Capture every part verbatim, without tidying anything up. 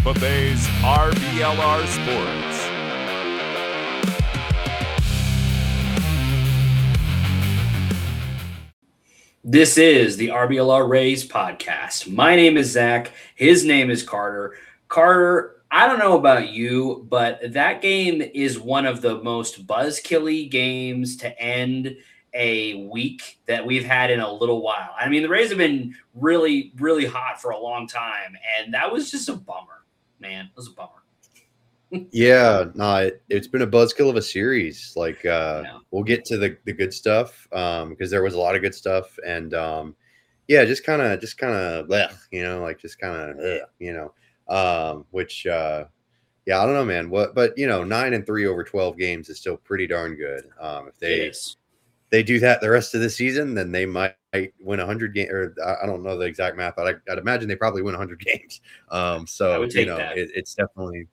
Today's R B L R Sports. This is the R B L R Rays podcast. My name is Zach. His name is Carter. Carter, I don't know about you, but that game is one of the most buzzkilly games to end a week that we've had in a little while. I mean, the Rays have been really, really hot for a long time, and that was just a bummer, man. It was a bummer. Yeah, no, it, it's been a buzzkill of a series. Like, uh, Yeah. we'll get to the, the good stuff um, because there was a lot of good stuff, and um, yeah, just kind of, just kind of, you know, like just kind of, you know, um, which, uh, yeah, I don't know, man. What, but you know, nine and three over twelve games is still pretty darn good. Um, if they they do that the rest of the season, then they might win a hundred games. Or I don't know the exact math, but I, I'd imagine they probably win a hundred games. Um, so you know, it, it's definitely.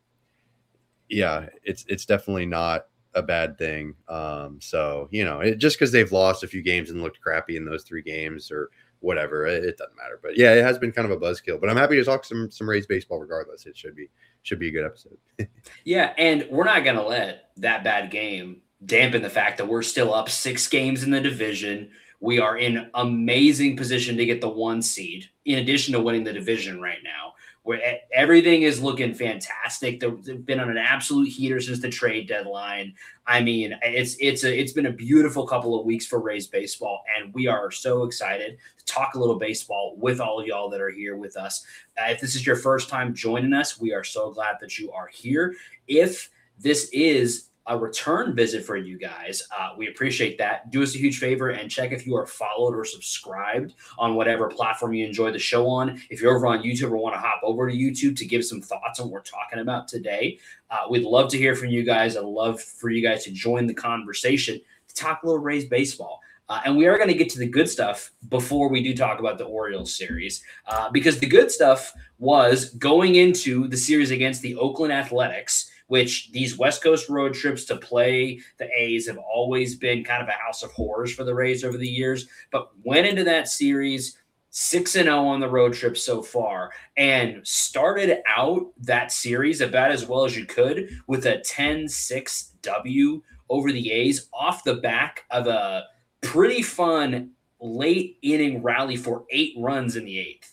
Yeah, it's it's definitely not a bad thing. Um, so you know, it, just because they've lost a few games and looked crappy in those three games or whatever, it, it doesn't matter. But yeah, it has been kind of a buzzkill. But I'm happy to talk some some Rays baseball regardless. It should be should be a good episode. Yeah, and we're not gonna let that bad game dampen the fact that we're still up six games in the division. We are in amazing position to get the one seed, in addition to winning the division right now. Where everything is looking fantastic. They've been on an absolute heater since the trade deadline. I mean, it's it's a it's been a beautiful couple of weeks for Rays baseball, and we are so excited to talk a little baseball with all of y'all that are here with us. Uh, if this is your first time joining us, we are so glad that you are here. If this is a return visit for you guys, uh, we appreciate that. Do us a huge favor and check if you are followed or subscribed on whatever platform you enjoy the show on. If you're over on YouTube or want to hop over to YouTube to give some thoughts on what we're talking about today, uh, we'd love to hear from you guys. I'd love for you guys to join the conversation to talk a little Rays baseball. Uh, and we are going to get to the good stuff before we do talk about the Orioles series, uh, because the good stuff was going into the series against the Oakland Athletics, which these West Coast road trips to play the A's have always been kind of a house of horrors for the Rays over the years, but went into that series six and oh on the road trip so far and started out that series about as well as you could with a ten six W over the A's off the back of a pretty fun late inning rally for eight runs in the eighth.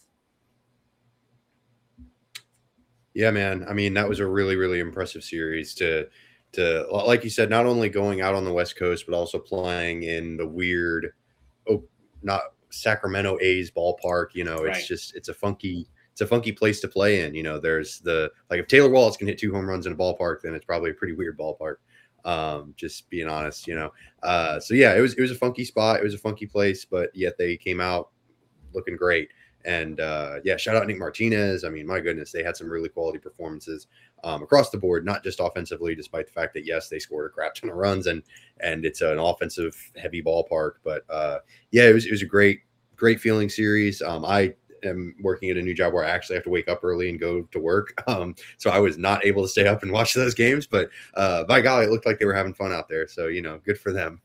Yeah, man. I mean, that was a really, really impressive series to, to like you said, not only going out on the West Coast, but also playing in the weird, oh, not Sacramento A's ballpark. You know, it's right. just, it's a funky, it's a funky place to play in. You know, there's the, like if Taylor Wallace can hit two home runs in a ballpark, then it's probably a pretty weird ballpark. Um, just being honest, you know? Uh, so yeah, it was, it was a funky spot. It was a funky place, but yet they came out looking great. And uh, yeah, shout out Nick Martinez. I mean, my goodness, they had some really quality performances um, across the board, not just offensively, despite the fact that, yes, they scored a crap ton of runs and and it's an offensive heavy ballpark. But uh, yeah, it was it was a great, great feeling series. Um, I am working at a new job where I actually have to wake up early and go to work. Um, so I was not able to stay up and watch those games. But uh, by golly, it looked like they were having fun out there. So, you know, good for them.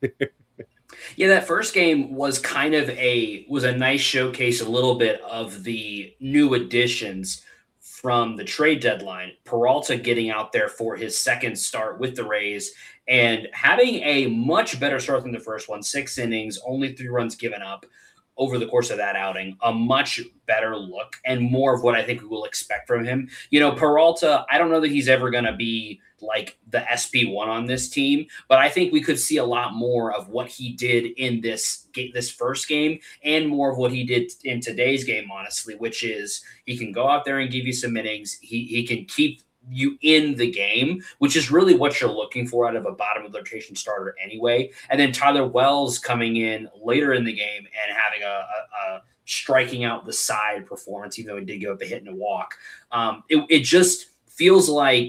Yeah, that first game was kind of a was a nice showcase, a little bit of the new additions from the trade deadline. Peralta getting out there for his second start with the Rays and having a much better start than the first one. Six innings, only three runs given up over the course of that outing. A much better look and more of what I think we will expect from him. You know, Peralta, I don't know that he's ever going to be like the S P one on this team, but I think we could see a lot more of what he did in this this first game and more of what he did in today's game, honestly, which is he can go out there and give you some innings. He he can keep you in the game, which is really what you're looking for out of a bottom of the rotation starter anyway. And then Tyler Wells coming in later in the game and having a, a, a striking out the side performance, even though he did give up a hit and a walk. Um, it, it just feels like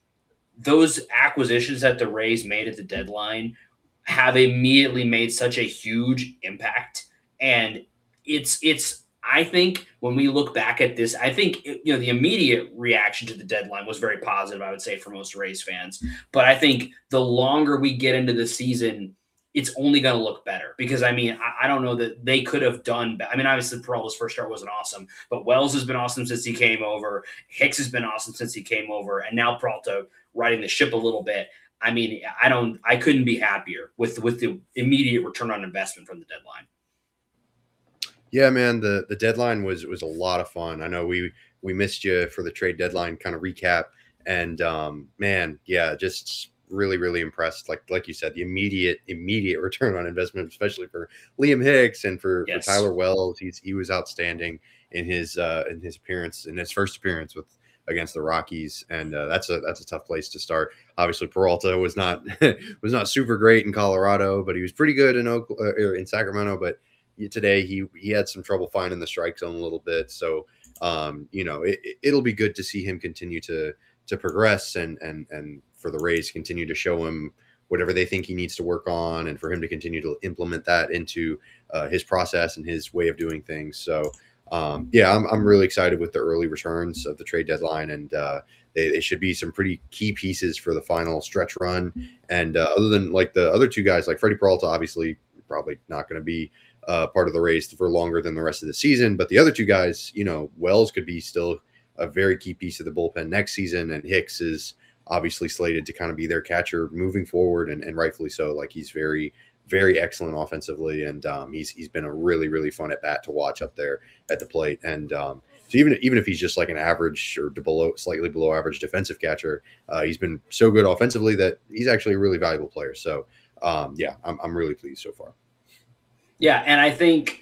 those acquisitions that the Rays made at the deadline have immediately made such a huge impact. And it's, it's, I think when we look back at this, I think, you know, the immediate reaction to the deadline was very positive, I would say, for most Rays fans. But I think the longer we get into the season, it's only going to look better because I mean, I, I don't know that they could have done. I mean, obviously Peralta's first start wasn't awesome, but Wells has been awesome since he came over. Hicks has been awesome since he came over. And now Peralta riding the ship a little bit. I mean, I don't, I couldn't be happier with, with the immediate return on investment from the deadline. Yeah, man, the, the deadline was, was a lot of fun. I know we, we missed you for the trade deadline kind of recap, and um, man, yeah, just really, really impressed. Like, like you said, the immediate, immediate return on investment, especially for Liam Hicks and for, yes. for Tyler Wells. He's, he was outstanding in his, uh, in his appearance, in his first appearance with, against the Rockies. And uh, that's a, that's a tough place to start. Obviously Peralta was not, was not super great in Colorado, but he was pretty good in Oak, uh, in Sacramento. But today he, he had some trouble finding the strike zone a little bit. So, um, you know, it, it'll be good to see him continue to, to progress and, and, and for the Rays continue to show him whatever they think he needs to work on, and for him to continue to implement that into uh, his process and his way of doing things. So, um, yeah, I'm, I'm really excited with the early returns of the trade deadline, and uh, they, they should be some pretty key pieces for the final stretch run. And uh, other than like the other two guys, like Freddie Peralta, obviously probably not going to be uh, part of the Rays for longer than the rest of the season. But the other two guys, you know, Wells could be still a very key piece of the bullpen next season, and Hicks is obviously slated to kind of be their catcher moving forward, and, and rightfully so. Like, he's very, very excellent offensively, and um, he's he's been a really, really fun at bat to watch up there at the plate. And um, so even even if he's just like an average or below, slightly below average defensive catcher, uh, he's been so good offensively that he's actually a really valuable player. So um, yeah, I'm I'm really pleased so far. Yeah, and I think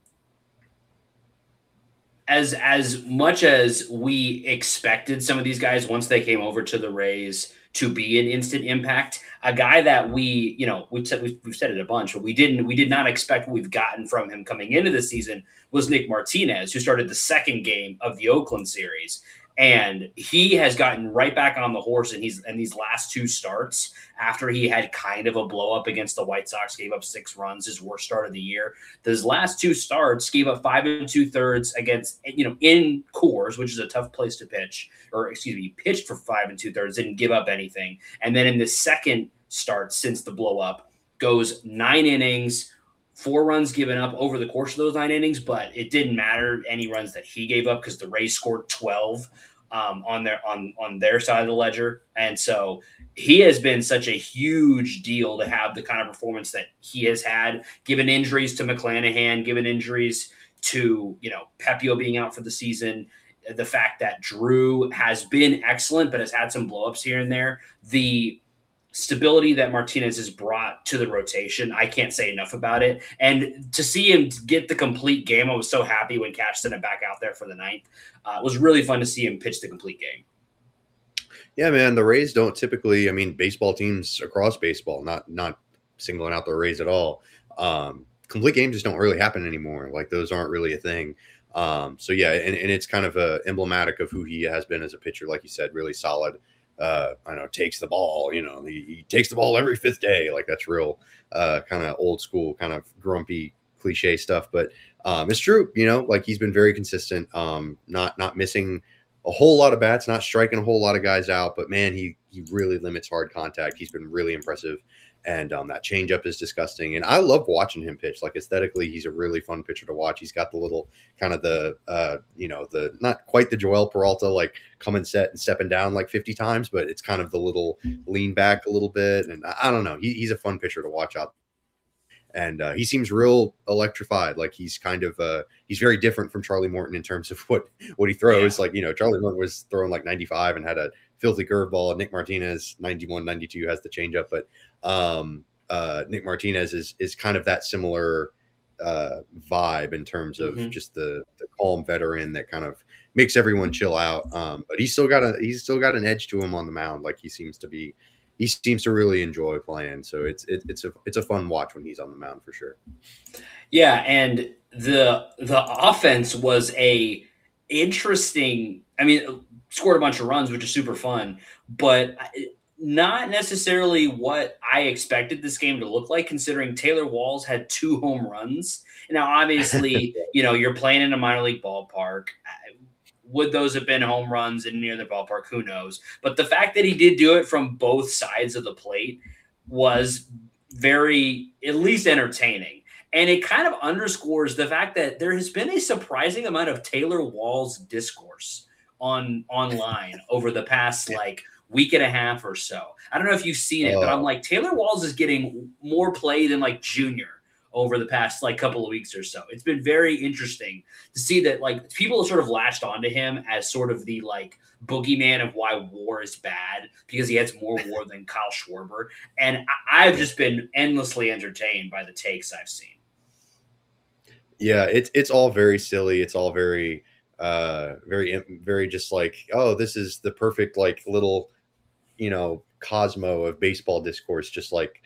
as as much as we expected some of these guys once they came over to the Rays to be an instant impact, a guy that we, you know, we've said we've, we've said it a bunch, but we didn't we did not expect what we've gotten from him coming into the season was Nick Martinez, who started the second game of the Oakland series. And he has gotten right back on the horse, and he's in these last two starts after he had kind of a blow up against the White Sox, gave up six runs, his worst start of the year. Those last two starts gave up five and two thirds against, you know, in Coors, which is a tough place to pitch, or excuse me, he pitched for five and two thirds, didn't give up anything. And then in the second start since the blow up, goes nine innings, four runs given up over the course of those nine innings, but it didn't matter any runs that he gave up because the Rays scored twelve um, on their on on their side of the ledger. And so he has been such a huge deal to have the kind of performance that he has had, given injuries to McClanahan, given injuries to, you know, Pepio being out for the season, the fact that Drew has been excellent but has had some blowups here and there. The stability that Martinez has brought to the rotation, I can't say enough about it. And to see him get the complete game, I was so happy when Cash sent him back out there for the ninth. Uh, it was really fun to see him pitch the complete game. Yeah, man, the Rays don't typically, I mean, baseball teams across baseball, not not singling out the Rays at all, um, complete games just don't really happen anymore. Like, those aren't really a thing. Um, so, yeah, and, and it's kind of uh, emblematic of who he has been as a pitcher, like you said, really solid. Uh, I know, takes the ball, you know, he, he takes the ball every fifth day. Like, that's real uh, kind of old school, kind of grumpy cliche stuff. But um, it's true, you know, like, he's been very consistent, um, not not missing a whole lot of bats, not striking a whole lot of guys out. But, man, he he really limits hard contact. He's been really impressive. And um, that changeup is disgusting. And I love watching him pitch. Like, aesthetically, he's a really fun pitcher to watch. He's got the little kind of the, uh, you know, the not quite the Joel Peralta, like coming set and stepping down like fifty times, but it's kind of the little lean back a little bit. And I, I don't know. He, he's a fun pitcher to watch out. And uh, he seems real electrified. Like, he's kind of uh, he's very different from Charlie Morton in terms of what what he throws. Yeah. Like, you know, Charlie Morton was throwing like ninety-five and had a filthy curveball. Nick Martinez, ninety-one, ninety-two, has the changeup. But um, uh, Nick Martinez is is kind of that similar uh, vibe in terms of mm-hmm. just the, the calm veteran that kind of makes everyone chill out. Um, but he's still got a he's still got an edge to him on the mound. Like, he seems to be. He seems to really enjoy playing, so it's it, it's a it's a fun watch when he's on the mound for sure. Yeah, and the the offense was a interesting. I mean, scored a bunch of runs, which is super fun, but not necessarily what I expected this game to look like. Considering Taylor Walls had two home runs. Now, obviously, you know, you're playing in a minor league ballpark. Would those have been home runs in near the ballpark? Who knows? But the fact that he did do it from both sides of the plate was very, at least entertaining. And it kind of underscores the fact that there has been a surprising amount of Taylor Walls discourse on online over the past like week and a half or so. I don't know if you've seen it, uh, but I'm like, Taylor Walls is getting more play than like Junior over the past like couple of weeks or so. It's been very interesting to see that like people have sort of latched onto him as sort of the like boogeyman of why War is bad because he has more War than Kyle Schwarber. And I- I've just been endlessly entertained by the takes I've seen. Yeah, it's it's all very silly. It's all very, uh, very, very just like, oh, this is the perfect like little, you know, Cosmo of baseball discourse, just like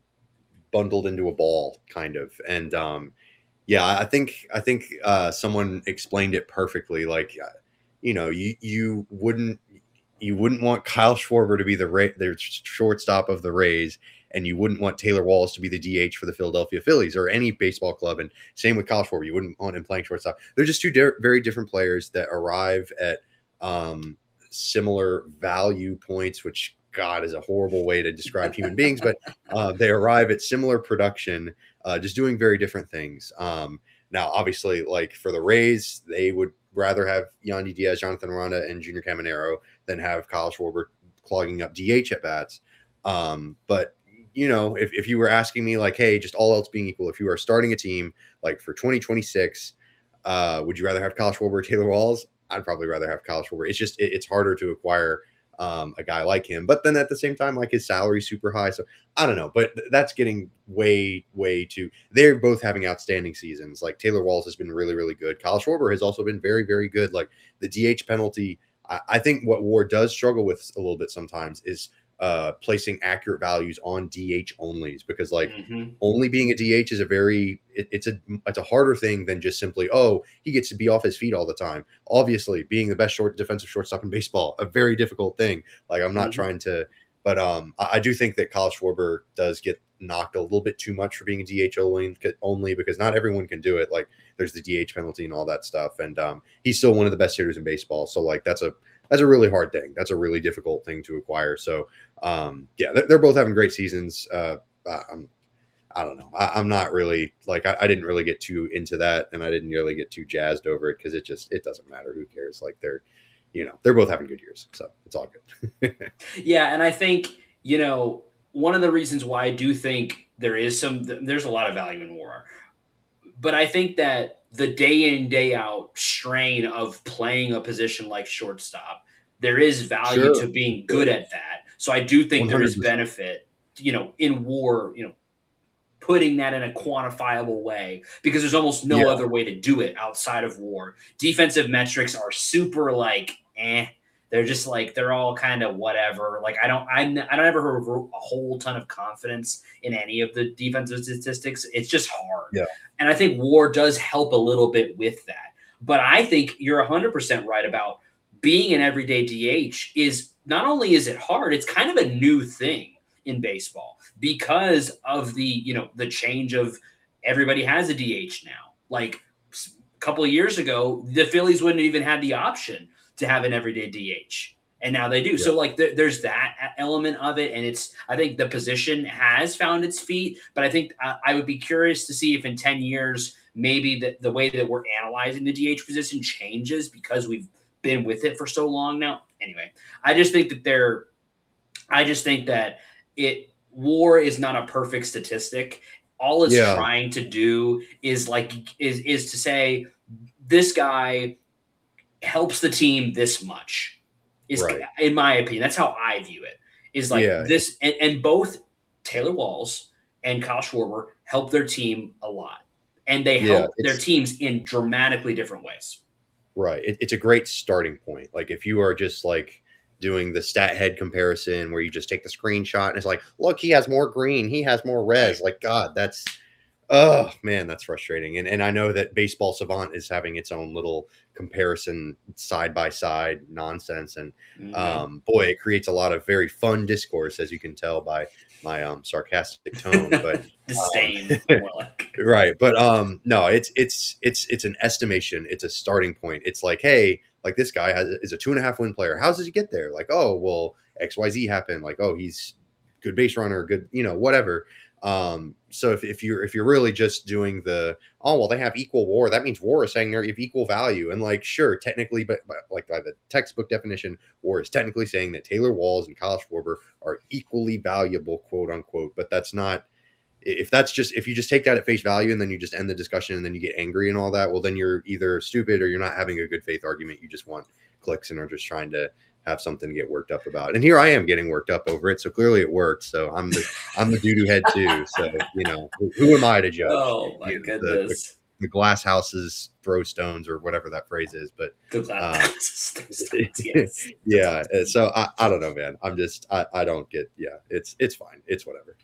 bundled into a ball, kind of. And um, yeah, I think I think uh, someone explained it perfectly. Like, you know, you you wouldn't you wouldn't want Kyle Schwarber to be the Ra- the shortstop of the Rays. And you wouldn't want Taylor Walls to be the D H for the Philadelphia Phillies or any baseball club. And same with Kyle Schwarber. You wouldn't want him playing shortstop. They're just two di- very different players that arrive at um, similar value points, which, God, is a horrible way to describe human beings. But uh, they arrive at similar production, uh, just doing very different things. Um, now, obviously, like for the Rays, they would rather have Yandy Diaz, Jonathan Aranda, and Junior Caminero than have Kyle Schwarber clogging up D H at bats. Um, but you know, if, if you were asking me like, hey, just all else being equal, if you are starting a team like for twenty twenty-six, uh, would you rather have Kyle Schwarber or Taylor Walls? I'd probably rather have Kyle Schwarber. It's just, it, it's harder to acquire um, a guy like him. But then at the same time, like his salary's super high. So I don't know, but th- that's getting way, way too, they're both having outstanding seasons. Like Taylor Walls has been really, really good. Kyle Schwarber has also been very, very good. Like the D H penalty, I, I think what War does struggle with a little bit sometimes is uh placing accurate values on D H onlys, because like mm-hmm. only being a D H is a very it, it's a it's a harder thing than just simply, oh, he gets to be off his feet all the time. Obviously, being the best short defensive shortstop in baseball, a very difficult thing. Like I'm not mm-hmm. trying to, but um I, I do think that Kyle Schwarber does get knocked a little bit too much for being a D H only, only because not everyone can do it. Like there's the D H penalty and all that stuff, and um he's still one of the best hitters in baseball. So like that's a That's a really hard thing. That's a really difficult thing to acquire. So, um, yeah, they're, they're both having great seasons. Uh, I'm, I don't know. I, I'm not really like I, I didn't really get too into that, and I didn't really get too jazzed over it because it just it doesn't matter. Who cares? Like they're, you know, they're both having good years, so it's all good. Yeah, and I think you know one of the reasons why I do think there is some there's a lot of value in War, but I think that the day in, day out strain of playing a position like shortstop, there is value sure. to being good at that. So I do think one hundred percent there is benefit, you know, in War, you know, putting that in a quantifiable way, because there's almost no yeah. other way to do it outside of War. Defensive metrics are super like, eh, they're just like, they're all kind of whatever. Like I don't, I, I don't ever have a whole ton of confidence in any of the defensive statistics. It's just hard. Yeah. And I think War does help a little bit with that. But I think you're one hundred percent right about being an everyday D H is not only is it hard, it's kind of a new thing in baseball because of the, you know, the change of everybody has a D H now. Like a couple of years ago, the Phillies wouldn't even have the option to have an everyday D H. And now they do. Yeah. So like th- there's that element of it. And it's, I think the position has found its feet, but I think uh, I would be curious to see if in ten years, maybe the, the way that we're analyzing the D H position changes because we've been with it for so long now. Anyway, I just think that they're, I just think that it, War is not a perfect statistic. All it's yeah. trying to do is like, is, is to say this guy helps the team this much. Is right. in my opinion, that's how I view it. Is like yeah. this, and, and both Taylor Walls and Kyle Schwarber help their team a lot, and they help yeah, their teams in dramatically different ways. Right. It, it's a great starting point. Like if you are just like doing the stat head comparison where you just take the screenshot and it's like, look, he has more green, he has more res. Like God, that's oh man, that's frustrating. And and I know that Baseball Savant is having its own little comparison side by side nonsense, and mm-hmm. um boy, it creates a lot of very fun discourse, as you can tell by my um sarcastic tone. But disdain, um, right? But um no, it's it's it's it's an estimation. It's a starting point. It's like, hey, like this guy has is a two and a half win player. How does he get there? Like, oh well, X Y Z happened. Like, oh, he's good base runner, good, you know, whatever. Um, so if, if you're if you're really just doing the oh well they have equal war, that means war is saying they're of equal value, and like sure technically, but, but like by the textbook definition, war is technically saying that Taylor Walls and Kyle Schwarber are equally valuable, quote unquote. But that's not. If that's just if you just take that at face value and then you just end the discussion and then you get angry and all that, well then you're either stupid or you're not having a good faith argument. You just want clicks and are just trying to have something to get worked up about. And here I am getting worked up over it. So clearly it worked. So I'm the I'm the doo-doo head too. So you know, who, who am I to judge? Oh my you know, goodness. The, the, the glass houses throw stones or whatever that phrase is. But the glass um, houses throw stones, yes. Yeah. So I, I don't know, man. I'm just I, I don't get yeah, it's it's fine. It's whatever.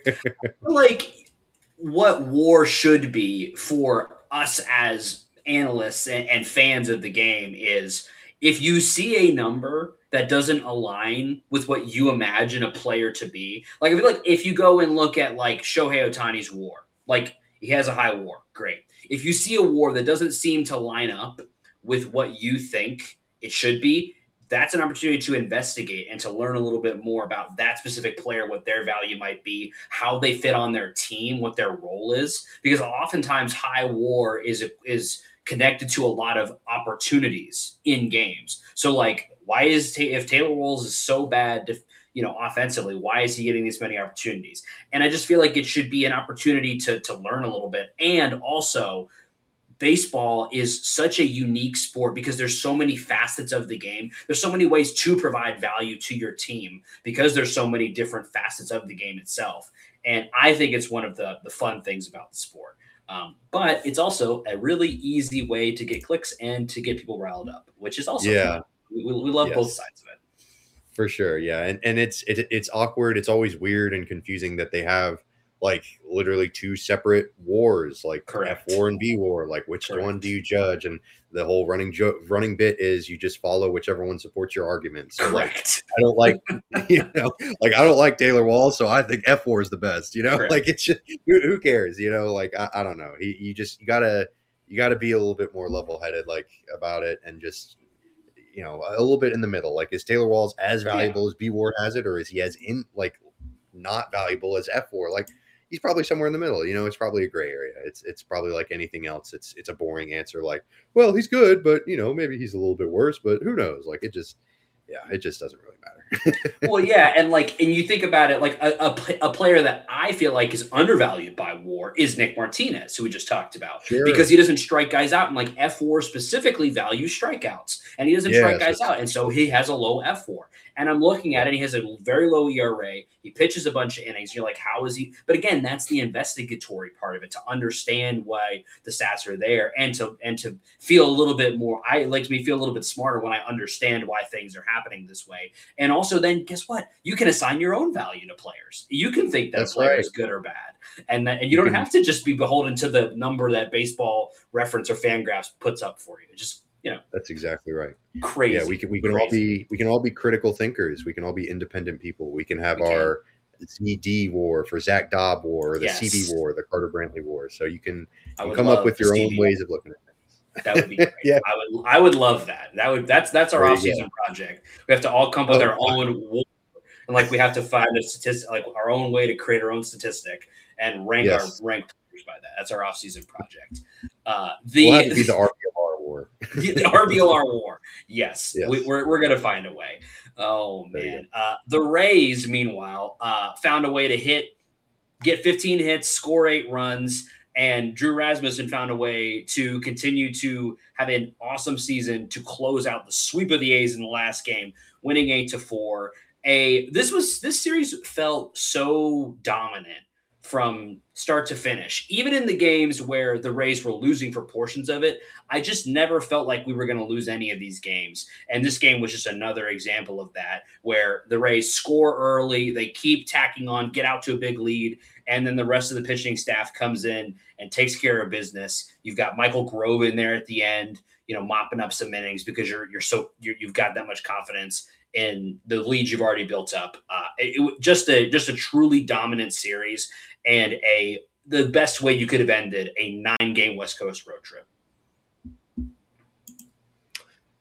Like what war should be for us as analysts and, and fans of the game is if you see a number that doesn't align with what you imagine a player to be, like if, like if you go and look at like Shohei Ohtani's war, like he has a high war, great. If you see a war that doesn't seem to line up with what you think it should be, that's an opportunity to investigate and to learn a little bit more about that specific player, what their value might be, how they fit on their team, what their role is. Because oftentimes high war is is connected to a lot of opportunities in games. So like, why is, if Taylor Walls is so bad, to, you know, offensively, why is he getting this many opportunities? And I just feel like it should be an opportunity to, to learn a little bit. And also baseball is such a unique sport because there's so many facets of the game. There's so many ways to provide value to your team because there's so many different facets of the game itself. And I think it's one of the, the fun things about the sport. Um, but it's also a really easy way to get clicks and to get people riled up, which is also yeah. fun. We, we love yes. both sides of it. For sure. Yeah. And and it's it, it's awkward. It's always weird and confusing that they have like literally two separate wars, like Correct. F war and B war. Like which Correct. one do you judge? And the whole running jo- running bit is you just follow whichever one supports your argument. So Correct. like I don't like you know like I don't like Taylor Walls, so I think F war is the best. You know, Correct. like it's just, who, who cares? You know, like I, I don't know. He, you just you gotta you gotta be a little bit more level headed like about it and just. You know, a little bit in the middle. Like, is Taylor Walls as valuable yeah. as B War has it, or is he as in like not valuable as F War? Like, he's probably somewhere in the middle. You know, it's probably a gray area. It's it's probably like anything else. It's it's a boring answer. Like, well, he's good, but you know, maybe he's a little bit worse. But who knows? Like, it just yeah, it just doesn't really matter. Well, yeah, and like, and you think about it, like a, a, a player that I feel like is undervalued by war is Nick Martinez, who we just talked about, sure. because he doesn't strike guys out, and like F war specifically values strikeouts, and he doesn't yeah, strike guys out, and so he has a low F war. And I'm looking at it, and he has a very low E R A. He pitches a bunch of innings. You're like, how is he? But again, that's the investigatory part of it, to understand why the stats are there, and to and to feel a little bit more. I it makes me feel a little bit smarter when I understand why things are happening this way. And also, then guess what? You can assign your own value to players. You can think that that's a player right. is good or bad, and that, and you don't have to just be beholden to the number that Baseball Reference or Fangraphs puts up for you. Just you know, that's exactly right. Crazy. Yeah, we can we can Crazy. all be we can all be critical thinkers. We can all be independent people. We can have we our Z D war for Zach Dobb war, or the yes. C B war, the Carter Brantley war. So you can, you can come love up with your Stevie own ways of looking at things. That would be great. yeah, I would I would love that. That would that's that's our off season project. We have to all come up with oh, our own war, and like we have to find a statistic, like our own way to create our own statistic and rank yes. our rank players by that. That's our off season project. Uh, the we'll have to be the R B L R war. the R B L R war. Yes, yes. We, we're we're gonna find a way. Oh man, uh, the Rays meanwhile uh, found a way to hit, get fifteen hits, score eight runs. And Drew Rasmussen found a way to continue to have an awesome season to close out the sweep of the A's in the last game, winning eight to four. A this was this series felt so dominant from start to finish. Even in the games where the Rays were losing for portions of it, I just never felt like we were going to lose any of these games. And this game was just another example of that, where the Rays score early, they keep tacking on, get out to a big lead, and then the rest of the pitching staff comes in and takes care of business. You've got Michael Grove in there at the end, you know, mopping up some innings because you're you're so you're, you've got that much confidence in the lead you've already built up. Uh, it, it just a just a truly dominant series, and a the best way you could have ended a nine game West Coast road trip.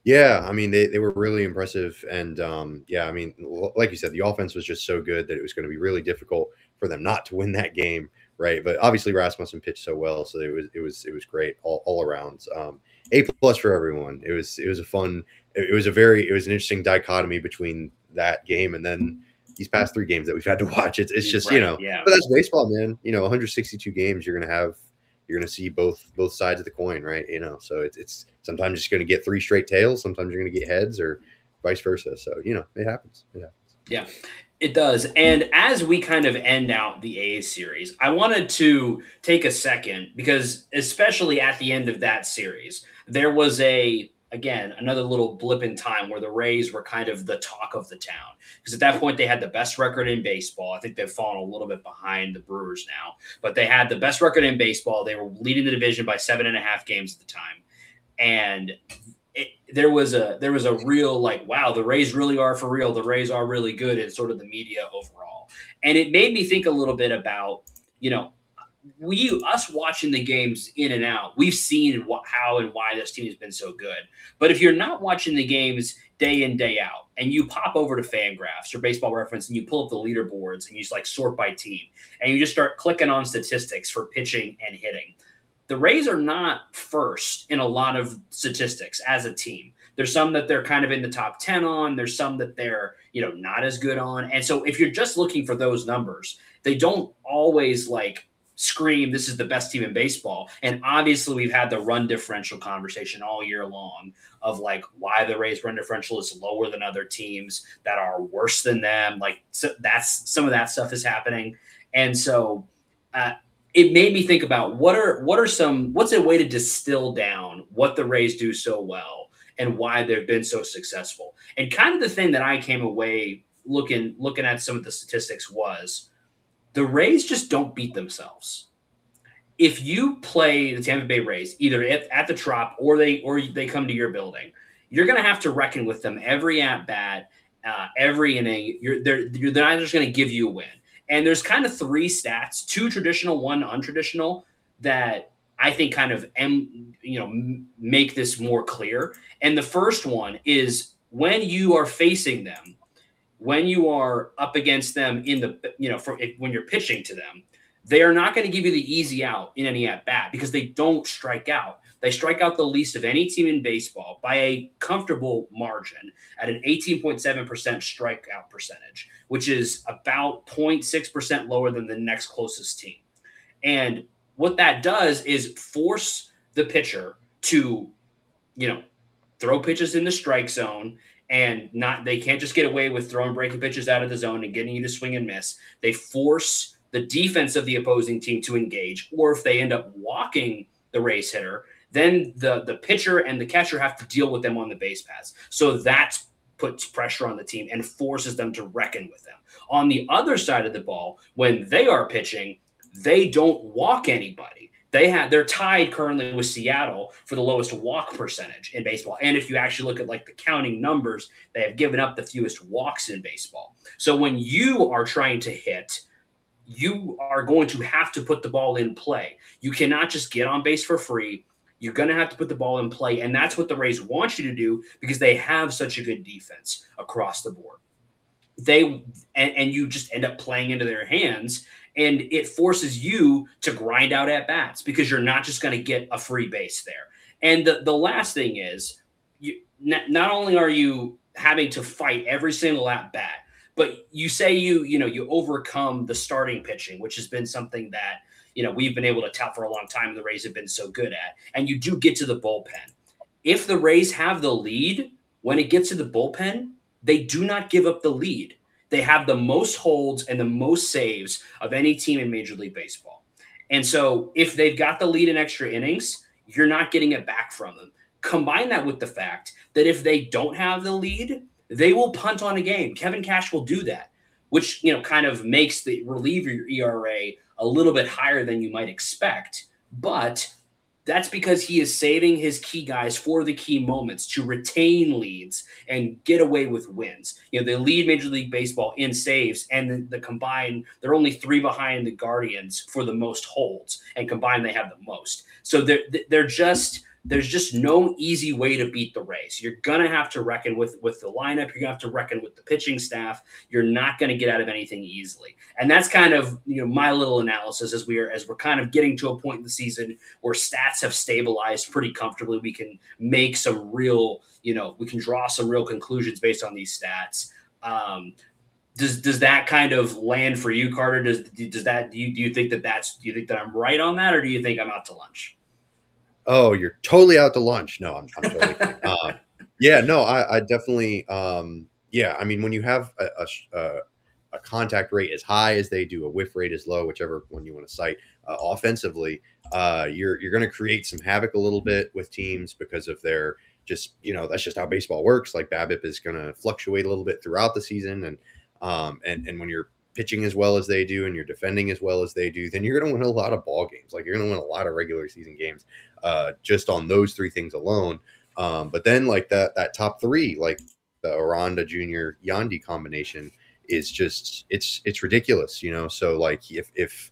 Yeah, I mean, they, they were really impressive. And um, yeah, I mean, like you said, the offense was just so good that it was going to be really difficult for them not to win that game, right? But obviously Rasmussen pitched so well, so it was it was it was great all, all around. Um, A plus for everyone. It was it was a fun. It was a very it was an interesting dichotomy between that game and then these past three games that we've had to watch. It's it's just right, you know, yeah. But that's baseball, man. You know, one hundred sixty-two games. You're gonna have. You're going to see both both sides of the coin, right? You know, so it's it's sometimes you're going to get three straight tails, sometimes you're going to get heads, or vice versa. So you know, it happens. It happens. Yeah, it does. And as we kind of end out the A series, I wanted to take a second because, especially at the end of that series, there was a again another little blip in time where the Rays were kind of the talk of the town. Because at that point, they had the best record in baseball. I think they've fallen a little bit behind the Brewers now, but they had the best record in baseball. They were leading the division by seven and a half games at the time. And it, there was a there was a real like, wow, the Rays really are for real. The Rays are really good in sort of the media overall. And it made me think a little bit about, you know, we us watching the games in and out, we've seen what, how and why this team has been so good. But if you're not watching the games day in, day out, and you pop over to Fangraphs or Baseball Reference and you pull up the leaderboards and you just like sort by team and you just start clicking on statistics for pitching and hitting, the Rays are not first in a lot of statistics as a team. There's some that they're kind of in the top ten on. There's some that they're, you know, not as good on. And so if you're just looking for those numbers, they don't always like scream, this is the best team in baseball. And obviously we've had the run differential conversation all year long of like why the Rays run differential is lower than other teams that are worse than them. Like so that's some of that stuff is happening. And so uh, it made me think about what are, what are some, what's a way to distill down what the Rays do so well and why they've been so successful. And kind of the thing that I came away looking, looking at some of the statistics was, the Rays just don't beat themselves. If you play the Tampa Bay Rays, either at, at the Trop or they or they come to your building, you're going to have to reckon with them every at bat, uh, every inning. You're they're, you're, they're not just going to give you a win. And there's kind of three stats, two traditional, one untraditional, that I think kind of em, you know m- make this more clear. And the first one is when you are facing them. When you are up against them in the, you know, for when you're pitching to them, they are not going to give you the easy out in any at bat because they don't strike out. They strike out the least of any team in baseball by a comfortable margin at an eighteen point seven percent strikeout percentage, which is about zero point six percent lower than the next closest team. And what that does is force the pitcher to, you know, throw pitches in the strike zone. And not they can't just get away with throwing breaking pitches out of the zone and getting you to swing and miss. They force the defense of the opposing team to engage, or if they end up walking the Rays hitter, then the, the pitcher and the catcher have to deal with them on the base paths. So that puts pressure on the team and forces them to reckon with them. On the other side of the ball, when they are pitching, they don't walk anybody. They have they're tied currently with Seattle for the lowest walk percentage in baseball. And if you actually look at like the counting numbers, they have given up the fewest walks in baseball. So when you are trying to hit, you are going to have to put the ball in play. You cannot just get on base for free. You're going to have to put the ball in play. And that's what the Rays want you to do because they have such a good defense across the board. They and, and you just end up playing into their hands. And it forces you to grind out at bats because you're not just going to get a free base there. And the, the last thing is, you not, not only are you having to fight every single at bat, but you say you you know you overcome the starting pitching, which has been something that you know we've been able to tout for a long time. The Rays have been so good at, and you do get to the bullpen. If the Rays have the lead when it gets to the bullpen, they do not give up the lead. They have the most holds and the most saves of any team in Major League Baseball. And so if they've got the lead in extra innings, you're not getting it back from them. Combine that with the fact that if they don't have the lead, they will punt on a game. Kevin Cash will do that, which, you know, kind of makes the reliever E R A a little bit higher than you might expect. But that's because he is saving his key guys for the key moments to retain leads and get away with wins. You know, they lead Major League Baseball in saves, and the, the combined, they're only three behind the Guardians for the most holds, and combined they have the most. So they're they're just there's just no easy way to beat the Rays. You're going to have to reckon with, with the lineup. You're going to have to reckon with the pitching staff. You're not going to get out of anything easily. And that's kind of, you know, my little analysis as we are, as we're kind of getting to a point in the season where stats have stabilized pretty comfortably. We can make some real, you know, we can draw some real conclusions based on these stats. Um, Does does that kind of land for you, Carter? Does does that do you do you think that that's do you think that I'm right on that, or do you think I'm out to lunch? Oh, you're totally out to lunch. No, I'm, I'm totally. uh, yeah, no, I, I definitely. Um, yeah, I mean, when you have a, a a contact rate as high as they do, a whiff rate as low, whichever one you want to cite, uh, offensively, uh, you're you're going to create some havoc a little bit with teams because of their just you know that's just how baseball works. Like BABIP is going to fluctuate a little bit throughout the season, and Um, and, and when you're pitching as well as they do and you're defending as well as they do, then you're going to win a lot of ball games. Like you're going to win a lot of regular season games uh, just on those three things alone. Um, but then like that, that top three, like the Aranda Junior Yandy combination is just, it's, it's ridiculous, you know? So like if, if,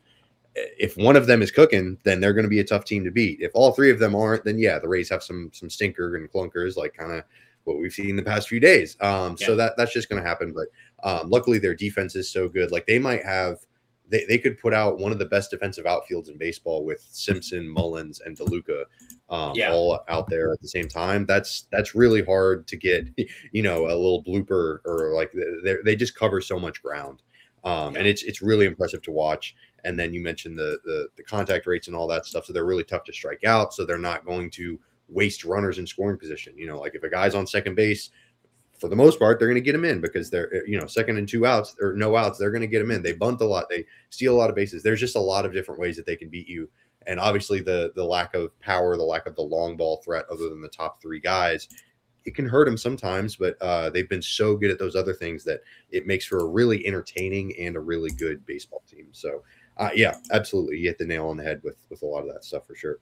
if one of them is cooking, then they're going to be a tough team to beat. If all three of them aren't, then yeah, the Rays have some, some stinker and clunkers, like kind of what we've seen in the past few days. Um, yeah. So that that's just going to happen. But um, luckily their defense is so good. Like they might have, they, they could put out one of the best defensive outfields in baseball with Simpson, Mullins, and DeLuca um, yeah. all out there at the same time. That's, that's really hard to get, you know, a little blooper or like they they just cover so much ground. Um, yeah. And it's, it's really impressive to watch. And then you mentioned the, the, the contact rates and all that stuff. So they're really tough to strike out. So they're not going to waste runners in scoring position. You know, like if a guy's on second base, for the most part, they're going to get him in because they're, you know, second and two outs or no outs, they're going to get him in. They bunt a lot. They steal a lot of bases. There's just a lot of different ways that they can beat you. And obviously the, the lack of power, the lack of the long ball threat, other than the top three guys, it can hurt them sometimes, but uh, they've been so good at those other things that it makes for a really entertaining and a really good baseball team. So uh, yeah, absolutely. You hit the nail on the head with, with a lot of that stuff for sure.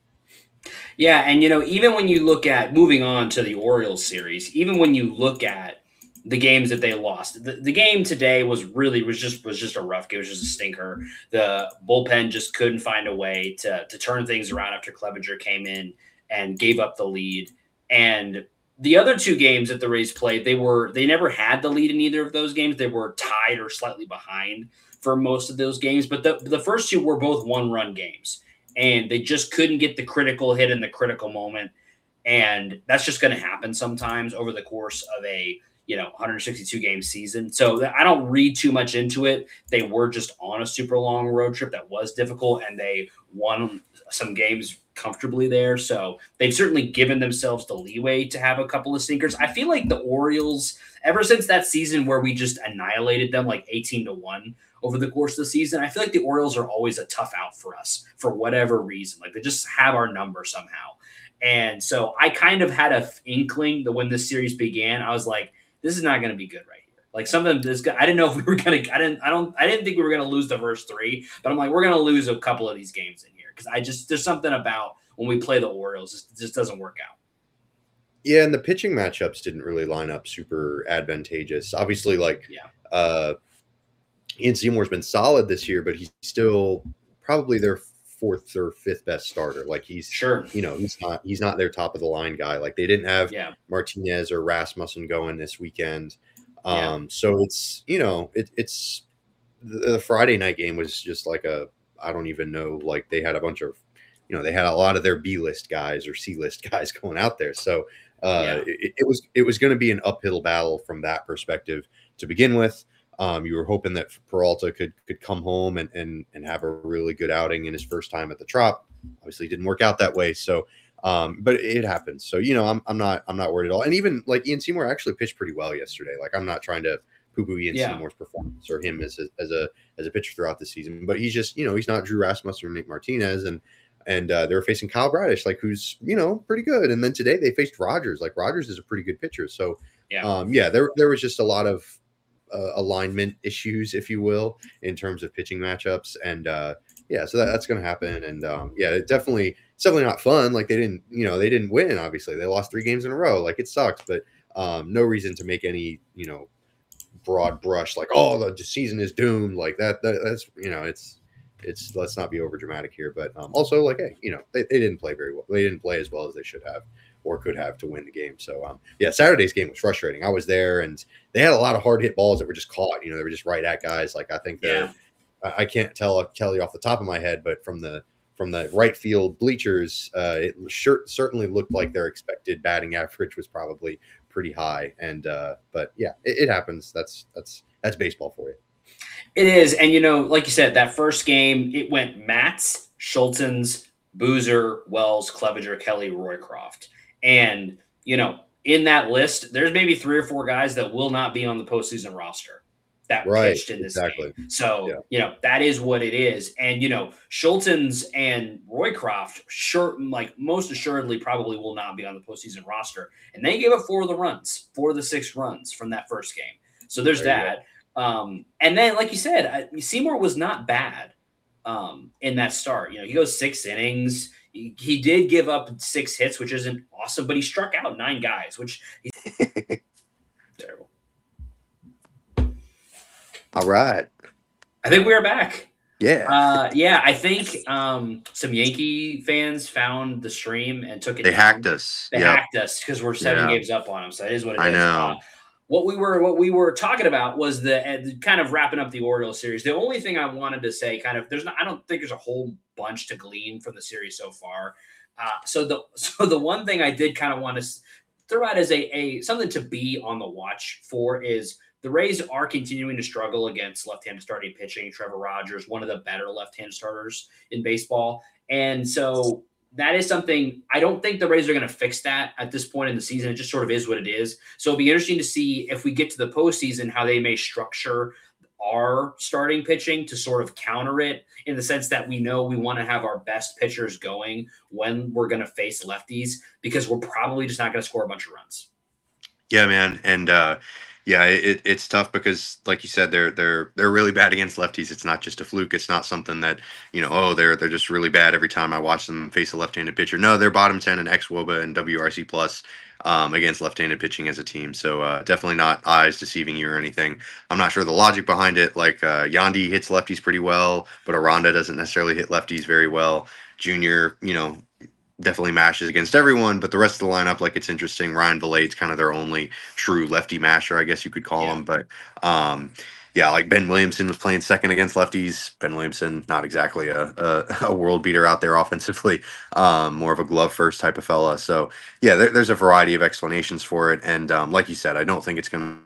Yeah, and you know, even when you look at moving on to the Orioles series, even when you look at the games that they lost, the, the game today was really was just was just a rough game. It was just a stinker. The bullpen just couldn't find a way to to turn things around after Clevenger came in and gave up the lead. And the other two games that the Rays played, they were they never had the lead in either of those games. They were tied or slightly behind for most of those games, but the the first two were both one-run games. And they just couldn't get the critical hit in the critical moment. And that's just going to happen sometimes over the course of a, you know, one hundred sixty-two game season. So I don't read too much into it. They were just on a super long road trip that was difficult, and they won some games comfortably there. So they've certainly given themselves the leeway to have a couple of stinkers. I feel like the Orioles, ever since that season where we just annihilated them like eighteen to one over the course of the season, I feel like the Orioles are always a tough out for us for whatever reason. Like they just have our number somehow. And so I kind of had a inkling that when this series began, I was like, this is not going to be good right here. Like some of them, this I didn't know if we were going to, I didn't, I don't, I didn't think we were going to lose the first three, but I'm like, we're going to lose a couple of these games in here. Cause I just, there's something about when we play the Orioles, it just doesn't work out. Yeah. And the pitching matchups didn't really line up super advantageous. Obviously, like, yeah. uh, Ian Seymour's been solid this year, but he's still probably their fourth or fifth best starter. Like he's sure, you know, he's not he's not their top of the line guy. Like they didn't have yeah. Martinez or Rasmussen going this weekend. Um, yeah. so it's you know it, it's the, the Friday night game was just like a I don't even know like they had a bunch of you know they had a lot of their B list guys or C list guys going out there. So uh, yeah. it, it was it was going to be an uphill battle from that perspective to begin with. Um, you were hoping that Peralta could could come home and and and have a really good outing in his first time at the Trop. Obviously, it didn't work out that way. So, um, but it happens. So you know, I'm I'm not I'm not worried at all. And even like Ian Seymour actually pitched pretty well yesterday. Like I'm not trying to poo-poo Ian yeah. Seymour's performance or him as a, as a as a pitcher throughout the season. But he's just you know he's not Drew Rasmussen or Nick Martinez, and and uh, they were facing Kyle Bradish, like who's you know pretty good. And then today they faced Rogers. Like Rogers is a pretty good pitcher. So yeah, um, yeah, there there was just a lot of Uh, alignment issues, if you will, in terms of pitching matchups, and uh, yeah, so that, that's going to happen. And um, yeah, it definitely, it's definitely not fun. Like they didn't, you know, they didn't win. Obviously, they lost three games in a row. Like it sucked, but um, no reason to make any, you know, broad brush like, oh, the season is doomed. Like that. that that's you know, it's it's let's not be over dramatic here, but um, also like, hey, you know, they, they didn't play very well. They didn't play as well as they should have or could have to win the game. So um, yeah, Saturday's game was frustrating. I was there, and they had a lot of hard hit balls that were just caught. You know, they were just right at guys. Like I think they're, yeah. I, I can't tell Kelly off the top of my head, but from the from the right field bleachers, uh, it sure, certainly looked like their expected batting average was probably pretty high. And uh, but yeah, it, it happens. That's that's that's baseball for you. It is. And, you know, like you said, that first game, it went Matz, Schultens, Boozer, Wells, Clevenger, Kelly, Roycroft. And, you know, in that list, there's maybe three or four guys that will not be on the postseason roster that right, pitched in this exactly. game. So, yeah. you know, that is what it is. And, you know, Schultens and Roycroft, sure, like most assuredly probably will not be on the postseason roster. And they gave up four of the runs, four of the six runs from that first game. So there's there that. Um, and then, like you said, I, Seymour was not bad um, in that start. You know, he goes six innings. He, he did give up six hits, which isn't awesome, but he struck out nine guys, which is terrible. All right. I think we are back. Yeah. Uh, yeah, I think um, some Yankee fans found the stream and took it They down. hacked us. They yep. hacked us because we're seven yeah. games up on them. So it is what it I is. know. Uh, What we were what we were talking about was the uh, kind of wrapping up the Orioles series. The only thing I wanted to say, kind of, there's not, I don't think there's a whole bunch to glean from the series so far. Uh, so the so the one thing I did kind of want to throw out as a, a something to be on the watch for is the Rays are continuing to struggle against left-handed starting pitching. Trevor Rogers, one of the better left-handed starters in baseball, and so. That is something I don't think the Rays are going to fix that at this point in the season. It just sort of is what it is. So it'll be interesting to see if we get to the postseason, how they may structure our starting pitching to sort of counter it in the sense that we know we want to have our best pitchers going when we're going to face lefties because we're probably just not going to score a bunch of runs. Yeah, man. And, uh, yeah, it, it's tough because, like you said, they're they're they're really bad against lefties. It's not just a fluke. It's not something that, you know, oh, they're they're just really bad every time I watch them face a left-handed pitcher. No, they're bottom ten in X W O B A and W R C plus um, against left-handed pitching as a team. So uh, definitely not eyes deceiving you or anything. I'm not sure the logic behind it. Like uh, Yandy hits lefties pretty well, but Aranda doesn't necessarily hit lefties very well. Junior, you know. Definitely mashes against everyone, but the rest of the lineup, like it's interesting. Ryan Villade's kind of their only true lefty masher, I guess you could call yeah. him. But um, yeah, like Ben Williamson was playing second against lefties. Ben Williamson, not exactly a a, a world beater out there offensively, um, more of a glove first type of fella. So yeah, there, there's a variety of explanations for it. And um, like you said, I don't think it's going to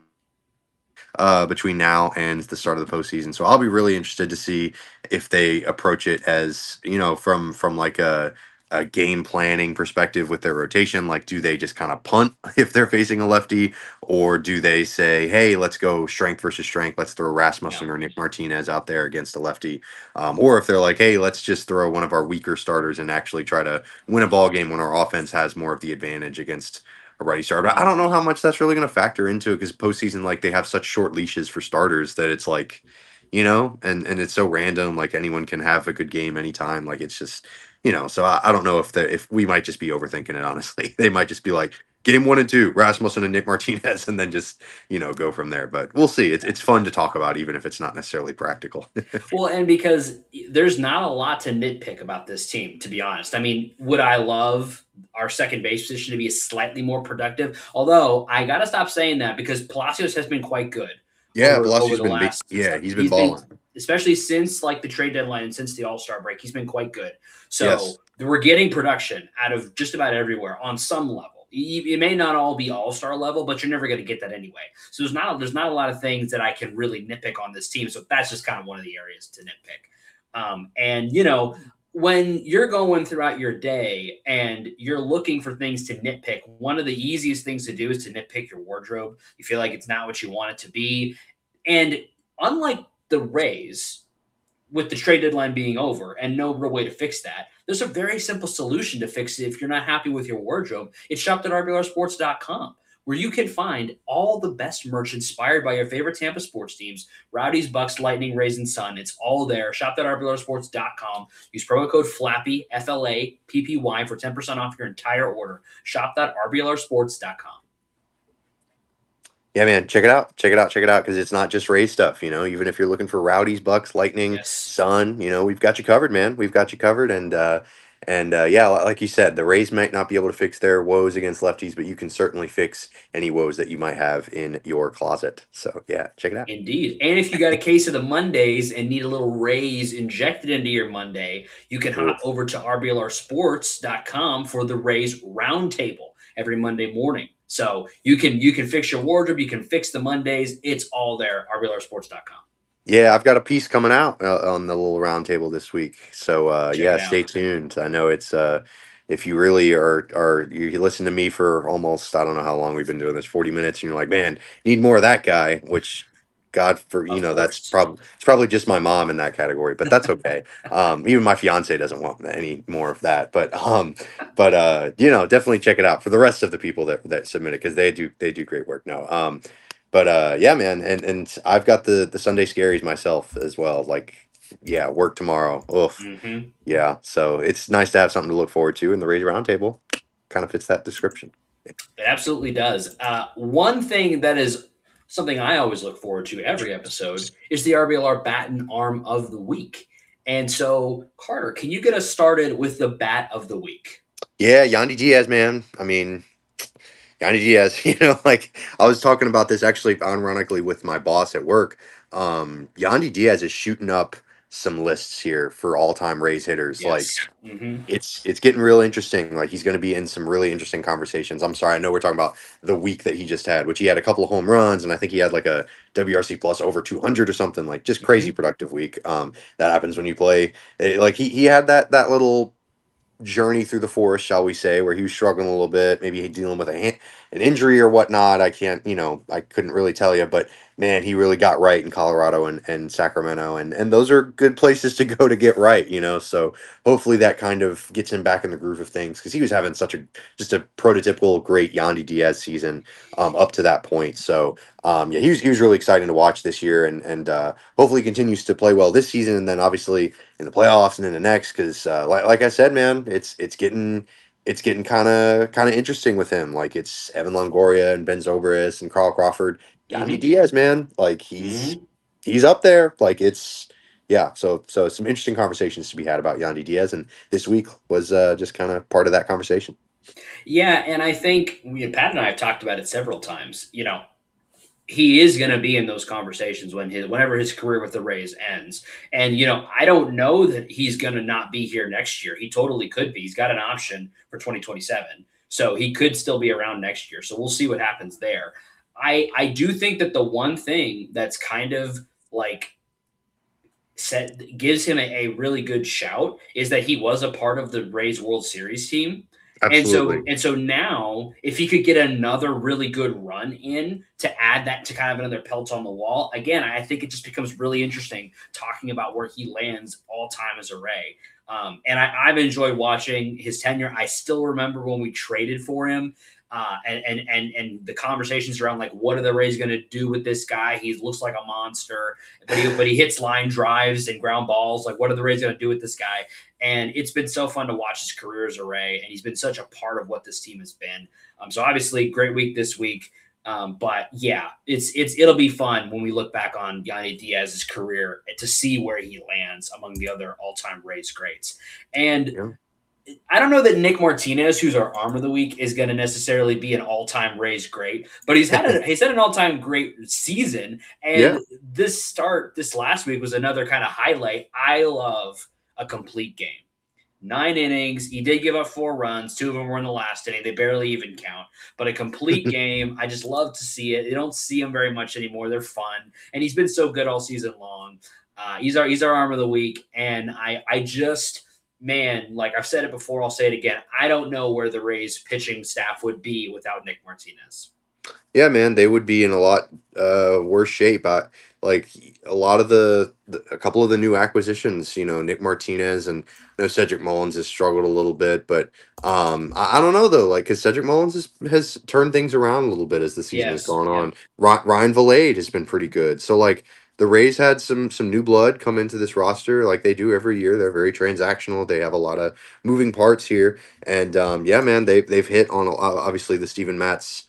uh, between now and the start of the postseason. So I'll be really interested to see if they approach it as, you know, from from like a a game planning perspective with their rotation. Like, do they just kind of punt if they're facing a lefty, or do they say, hey, let's go strength versus strength, let's throw Rasmussen yeah. or Nick Martinez out there against a lefty, um, or if they're like, hey, let's just throw one of our weaker starters and actually try to win a ball game when our offense has more of the advantage against a righty starter. But I don't know how much that's really going to factor into it, because postseason, like, they have such short leashes for starters that it's like, you know, and and it's so random. Like, anyone can have a good game anytime. Like, it's just, you know, so I, I don't know if the if we might just be overthinking it, honestly. They might just be like, game one and two, Rasmussen and Nick Martinez, and then just, you know, go from there. But we'll see. It's it's fun to talk about, even if it's not necessarily practical. Well, and because there's not a lot to nitpick about this team, to be honest. I mean, would I love our second base position to be slightly more productive? Although I got to stop saying that, because Palacios has been quite good. Yeah, Palacios been last, big, yeah, he's been he's balling. Been, especially since like the trade deadline and since the All-Star break, he's been quite good. So yes. We're getting production out of just about everywhere on some level. It may not all be All-Star level, but you're never going to get that anyway. So there's not there's not a lot of things that I can really nitpick on this team. So that's just kind of one of the areas to nitpick. Um, and you know, when you're going throughout your day and you're looking for things to nitpick, one of the easiest things to do is to nitpick your wardrobe. You feel like it's not what you want it to be. And unlike the Rays, with the trade deadline being over and no real way to fix that, there's a very simple solution to fix it if you're not happy with your wardrobe. It's shop dot r b l r sports dot com, where you can find all the best merch inspired by your favorite Tampa sports teams: Rowdies, Bucks, Lightning, Rays, and Sun. It's all there. shop dot r b l r sports dot com. Use promo code FLAPPY, F L A P P Y, for ten percent off your entire order. shop dot r b l r sports dot com. Yeah, man, check it out. Check it out. Check it out because it's not just Rays stuff. You know, even if you're looking for Rowdies, Bucks, Lightning, Yes. Sun, you know, we've got you covered, man. We've got you covered. And uh, and uh, yeah, li- like you said, the Rays might not be able to fix their woes against lefties, but you can certainly fix any woes that you might have in your closet. So yeah, check it out. Indeed. And if you got a case of the Mondays and need a little Rays injected into your Monday, you can hop over to R B L R sports dot com for the Rays Roundtable every Monday morning. So you can you can fix your wardrobe, you can fix the Mondays. It's all there, R B L R sports dot com. Yeah, I've got a piece coming out uh, on the little round table this week. So uh, Check yeah, it out. stay tuned. I know it's uh, if you really are are you listen to me for almost I don't know how long we've been doing this, forty minutes, and you're like, man, need more of that guy, which God for you Of know, that's course. probably it's probably just my mom in that category, but that's okay. um, even my fiance doesn't want any more of that. But um, but uh, you know, definitely check it out for the rest of the people that that submit it because they do they do great work. No, um, but uh, yeah, man, and and I've got the the Sunday scaries myself as well. Like, yeah, work tomorrow. Oof, Mhm. yeah. So it's nice to have something to look forward to, and the Rays Roundtable kind of fits that description. It absolutely does. Uh, one thing that is something I always look forward to every episode is the R B L R Bat and Arm of the Week. And so, Carter, can you get us started with the Bat of the Week? Yeah, Yandy Diaz, man. I mean, Yandy Diaz, you know, like I was talking about this actually ironically with my boss at work. Um, Yandy Diaz is shooting up some lists here for all-time Rays hitters. Like Yes. Mhm. it's it's getting real interesting. Like he's going to be in some really interesting conversations. I'm sorry, I know we're talking about the week that he just had, which he had a couple of home runs, and I think he had like a W R C plus over two hundred or something. Like just crazy productive week. Um, that happens when you play. eh, Like he he had that that little journey through the forest, shall we say, where he was struggling a little bit, maybe dealing with a hand, an injury or whatnot. I can't, you know, I couldn't really tell you, but man, he really got right in Colorado and, and Sacramento, and and those are good places to go to get right, you know. So hopefully that kind of gets him back in the groove of things because he was having such a just a prototypical great Yandy Diaz season um, up to that point. So um, yeah, he was he was really exciting to watch this year, and and uh, hopefully continues to play well this season, and then obviously in the playoffs and in the next because uh, like, like I said, man, it's it's getting it's getting kind of kind of interesting with him. Like it's Evan Longoria and Ben Zobrist and Carl Crawford. Yandy Mhm. Diaz, man, like he's Mhm. he's up there. Like it's yeah. So so some interesting conversations to be had about Yandy Diaz, and this week was uh, just kind of part of that conversation. Yeah, and I think we, Pat and I have talked about it several times. You know, he is going to be in those conversations when his whenever his career with the Rays ends. And you know, I don't know that he's going to not be here next year. He totally could be. He's got an option for twenty twenty-seven. So he could still be around next year. So we'll see what happens there. I I do think that the one thing that's kind of like set gives him a, a really good shout is that he was a part of the Rays World Series team. And so Absolutely. and so now if he could get another really good run in to add that to kind of another pelt on the wall, again, I think it just becomes really interesting talking about where he lands all time as a Ray. Um, and I, I've enjoyed watching his tenure. I still remember when we traded for him. Uh, and, and and and the conversations around like what are the Rays going to do with this guy? He looks like a monster, but he but he hits line drives and ground balls. Like what are the Rays going to do with this guy? And it's been so fun to watch his career as a Ray, and he's been such a part of what this team has been. Um, so obviously, great week this week. Um, but yeah, it's it's it'll be fun when we look back on Yandy Diaz's career to see where he lands among the other all-time Rays greats. And Yeah. I don't know that Nick Martinez, who's our arm of the week, is going to necessarily be an all-time Rays great, but he's had a, he's had an all-time great season. And Yeah. this start, this last week was another kind of highlight. I love a complete game. Nine innings. He did give up four runs. Two of them were in the last inning. They barely even count. But a complete game. I just love to see it. You don't see them very much anymore. They're fun, and he's been so good all season long. Uh, he's our he's our arm of the week, and I I just. Man, like I've said it before, I'll say it again. I don't know where the Rays pitching staff would be without Nick Martinez. Yeah, man, they would be in a lot uh, worse shape. I, like a lot of the, the, a couple of the new acquisitions, you know, Nick Martinez and I know Cedric Mullins has struggled a little bit, but um, I, I don't know though, like because Cedric Mullins has, has turned things around a little bit as the season has Yes, gone yeah. on. Ry- Ryan Valade has been pretty good. So like the Rays had some some new blood come into this roster, like they do every year. They're very transactional. They have a lot of moving parts here, and um, yeah, man, they they've hit on a, obviously the Steven Matz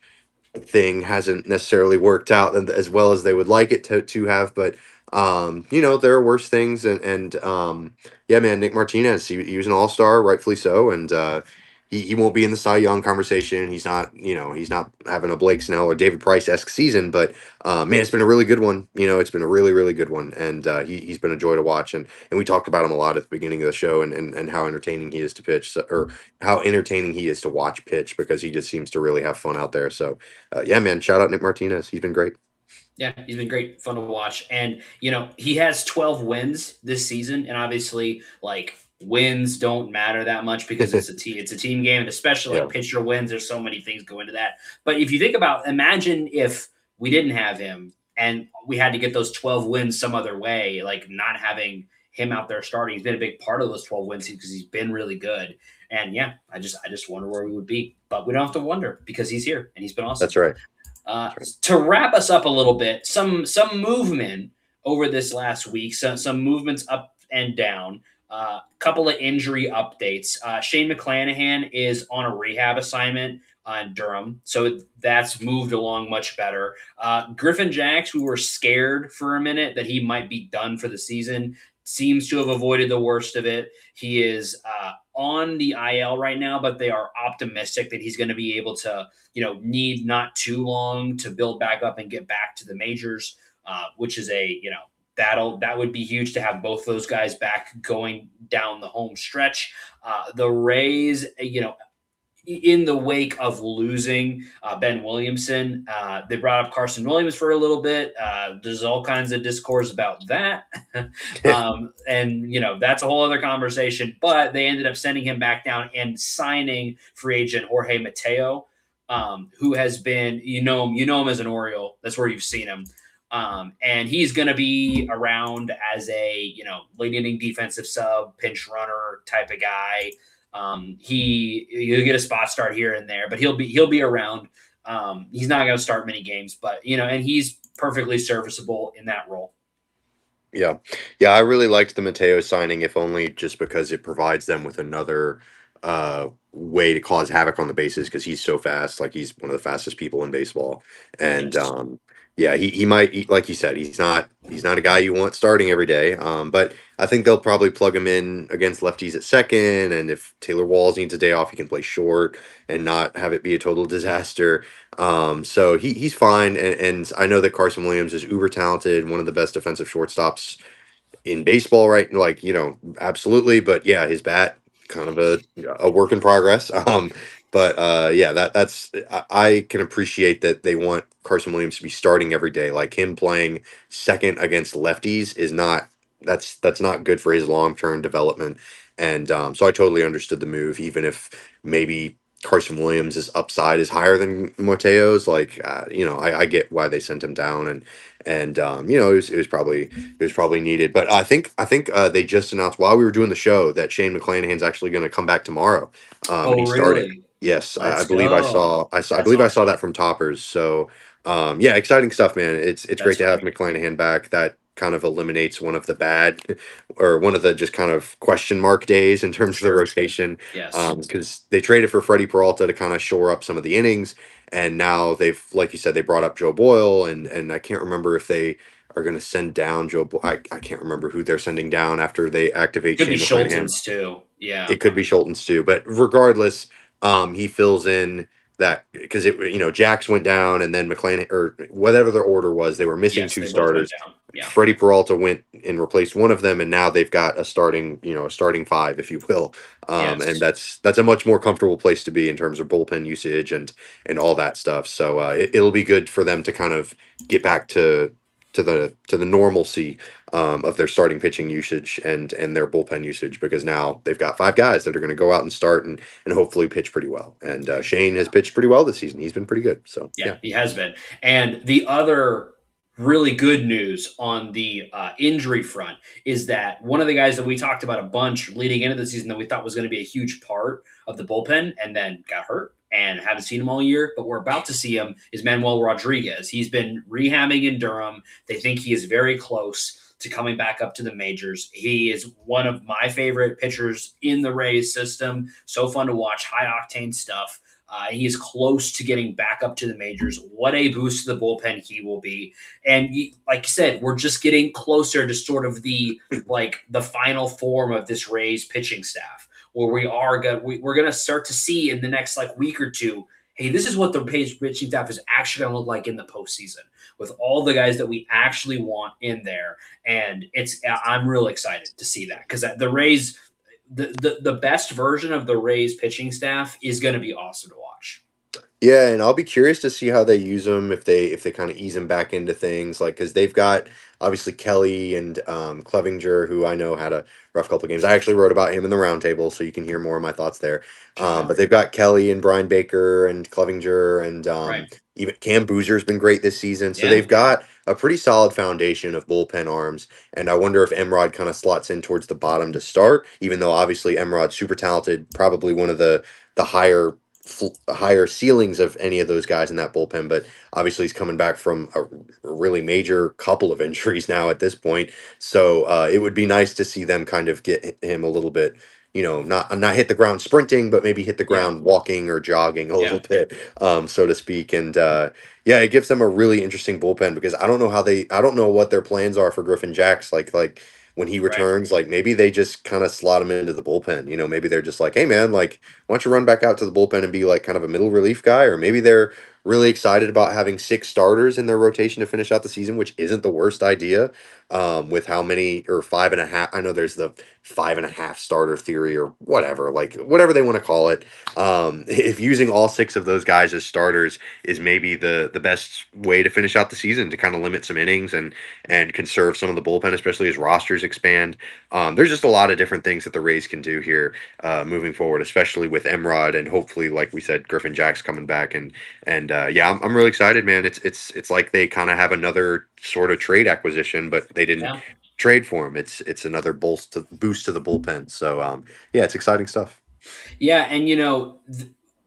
thing hasn't necessarily worked out as well as they would like it to to have, but um, you know, there are worse things, and and um, yeah, man, Nick Martinez, he, he was an all-star, rightfully so, and uh, he, he won't be in the Cy Young conversation. He's not, you know, he's not having a Blake Snell or David Price-esque season, but uh, man, it's been a really good one. You know, it's been a really, really good one, and uh, he, he's been a joy to watch, and and we talked about him a lot at the beginning of the show, and and, and how entertaining he is to pitch, so, or how entertaining he is to watch pitch, because he just seems to really have fun out there. So uh, yeah, man, shout out Nick Martinez. He's been great. Yeah, he's been great, fun to watch. And, you know, he has twelve wins this season. And obviously, like, wins don't matter that much because it's a team, it's a team game, and especially like Yeah. pitcher wins. There's so many things go into that. But if you think about, imagine if we didn't have him and we had to get those twelve wins some other way, like not having him out there starting. He's been a big part of those twelve wins because he's been really good. And yeah, I just I just wonder where we would be. But we don't have to wonder because he's here and he's been awesome. That's right. Uh, to wrap us up a little bit, some some movement over this last week, some some movements up and down. A uh, couple of injury updates. Uh, Shane McClanahan is on a rehab assignment on Durham, so that's moved along much better. Uh, Griffin Jacks, we were scared for a minute that he might be done for the season, seems to have avoided the worst of it. He is uh, on the I L right now, but they are optimistic that he's going to be able to, you know, need not too long to build back up and get back to the majors, uh, which is a, you know, that'll, that would be huge to have both those guys back going down the home stretch. Uh, the Rays, you know, in the wake of losing uh, Ben Williamson, uh, they brought up Carson Williams for a little bit. Uh, there's all kinds of discourse about that. um, and, you know, that's a whole other conversation. But they ended up sending him back down and signing free agent Jorge Mateo, um, who has been, you know him, you know him as an Oriole. That's where you've seen him. Um, and he's going to be around as a, you know, late inning defensive sub, pinch runner type of guy. Um, he he'll get a spot start here and there, but he'll be he'll be around. Um, he's not going to start many games, but you know, and he's perfectly serviceable in that role. Yeah, yeah, I really liked the Mateo signing, if only just because it provides them with another uh, way to cause havoc on the bases, because he's so fast. Like, he's one of the fastest people in baseball, and Yes. um, yeah, he he might, he, like you said, he's not he's not a guy you want starting every day. Um, but I think they'll probably plug him in against lefties at second, and if Taylor Walls needs a day off, he can play short and not have it be a total disaster. Um, so he he's fine, and, and I know that Carson Williams is uber talented, one of the best defensive shortstops in baseball, right? Like, you know, absolutely. But yeah, his bat, kind of a a work in progress. Um, but uh, yeah, that that's I, I can appreciate that they want Carson Williams to be starting every day. Like, him playing second against lefties is not that's that's not good for his long term development. And um, so I totally understood the move, even if maybe Carson Williams' upside is higher than Mateo's. Like, uh, you know, I, I get why they sent him down, and and um, you know, it was it was probably it was probably needed. But I think I think uh, they just announced while we were doing the show that Shane McClanahan's actually going to come back tomorrow. Um, Oh, and he's starting. really? Yes, I, I Let's believe I go. saw I saw I That's believe I saw awesome. that from Toppers. So um, yeah, exciting stuff, man. It's it's great That's to have great. McClanahan back. That kind of eliminates one of the bad or one of the just kind of question mark days in terms of the Sure. rotation. Yes. Um, because they traded for Freddie Peralta to kind of shore up some of the innings, and now they've, like you said, they brought up Joe Boyle, and and I can't remember if they are going to send down Joe Boyle. I, I can't remember who they're sending down after they activate Could be Shane McClanahan. Schultz too. Yeah. It could be Schultz too, but regardless, um, he fills in that because it, you know, Jax went down, and then McClanahan, or whatever their order was, they were missing Yes, two they both went starters. down. Yeah. Freddie Peralta went and replaced one of them, and now they've got a starting, you know, a starting five, if you will. Um, Yes. and that's that's a much more comfortable place to be in terms of bullpen usage and and all that stuff. So uh, it, it'll be good for them to kind of get back to to the to the normalcy um, of their starting pitching usage and and their bullpen usage, because now they've got five guys that are going to go out and start and and hopefully pitch pretty well. And uh, Shane has pitched pretty well this season. He's been pretty good. So Yeah, yeah. he has been. And the other really good news on the uh, injury front is that one of the guys that we talked about a bunch leading into the season that we thought was going to be a huge part of the bullpen and then got hurt and haven't seen him all year, but we're about to see him, is Manuel Rodriguez. He's been rehabbing in Durham. They think he is very close to coming back up to the majors. He is one of my favorite pitchers in the Rays system. So fun to watch, high octane stuff. Uh, he is close to getting back up to the majors. What a boost to the bullpen he will be. And you, like you said, we're just getting closer to sort of the like the final form of this Rays pitching staff, where we are going we, we're going to start to see in the next like week or two, hey, this is what the Rays pitching staff is actually going to look like in the postseason with all the guys that we actually want in there. And it's I'm really excited to see that, because the Rays – The, the the best version of the Rays pitching staff is going to be awesome to watch. Yeah, and I'll be curious to see how they use them, if they if they kind of ease them back into things, like because they've got obviously Kelly and um, Clevinger, who I know had a rough couple of games. I actually wrote about him in the roundtable, so you can hear more of my thoughts there. Um, but they've got Kelly and Brian Baker and Clevinger, and um, Right. even Cam Boozer's been great this season. So Yeah. they've got a pretty solid foundation of bullpen arms. And I wonder if Emrod kind of slots in towards the bottom to start, even though obviously Emrod's super talented, probably one of the the higher fl- higher ceilings of any of those guys in that bullpen. But obviously he's coming back from a, a really major couple of injuries now at this point. So uh, it would be nice to see them kind of get him a little bit, you know, not not hit the ground sprinting, but maybe hit the ground Yeah. walking or jogging a Yeah. little bit, um, so to speak. And uh, yeah, it gives them a really interesting bullpen, because I don't know how they, I don't know what their plans are for Griffin Jacks. Like, like when he Right. returns, like maybe they just kind of slot him into the bullpen. You know, maybe they're just like, hey man, like why don't you run back out to the bullpen and be like kind of a middle relief guy? Or maybe they're really excited about having six starters in their rotation to finish out the season, which isn't the worst idea. Um, with how many, or five and a half, I know there's the five and a half starter theory or whatever, like whatever they want to call it. Um, if using all six of those guys as starters is maybe the the best way to finish out the season, to kind of limit some innings and and conserve some of the bullpen, especially as rosters expand. Um, there's just a lot of different things that the Rays can do here uh, moving forward, especially with Emrod and hopefully, like we said, Griffin Jacks coming back. And and uh, yeah, I'm I'm really excited, man. It's it's it's like they kind of have another sort of trade acquisition, but they didn't Yeah. trade for him. It's it's another boost to boost to the bullpen. So um, yeah, it's exciting stuff. Yeah, and you know, th-